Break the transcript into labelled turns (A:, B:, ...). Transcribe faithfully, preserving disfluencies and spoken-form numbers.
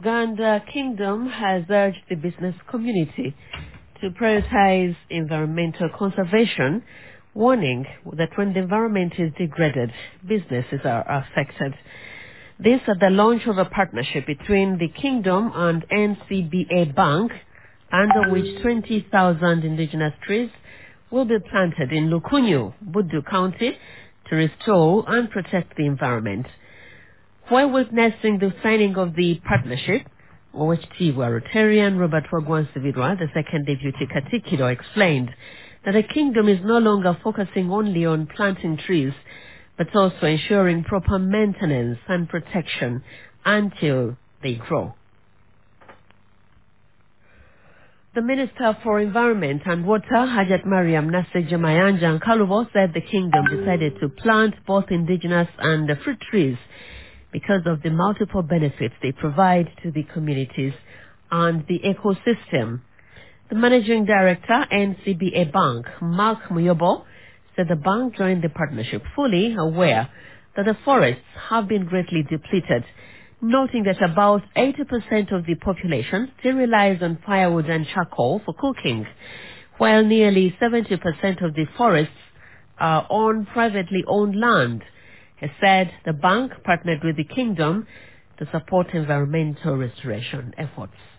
A: Uganda Kingdom has urged the business community to prioritize environmental conservation, warning that when the environment is degraded, businesses are affected. This at the launch of a partnership between the Kingdom and N C B A Bank, under which twenty thousand indigenous trees will be planted in Lukunyu, Buddu County, to restore and protect the environment. While witnessing the signing of the partnership, O H T Rotarian Robert Wagwansividwa, the second deputy Katikido, explained that the Kingdom is no longer focusing only on planting trees, but also ensuring proper maintenance and protection until they grow. The Minister for Environment and Water, Hajat Mariam Nasser Jamayanja Kalubo, said the Kingdom decided to plant both indigenous and fruit trees because of the multiple benefits they provide to the communities and the ecosystem. The Managing Director, N C B A Bank, Mark Muyobo, said the bank joined the partnership fully aware that the forests have been greatly depleted, noting that about eighty percent of the population still relies on firewood and charcoal for cooking, while nearly seventy percent of the forests are on privately owned land. He said the bank partnered with the Kingdom to support environmental restoration efforts.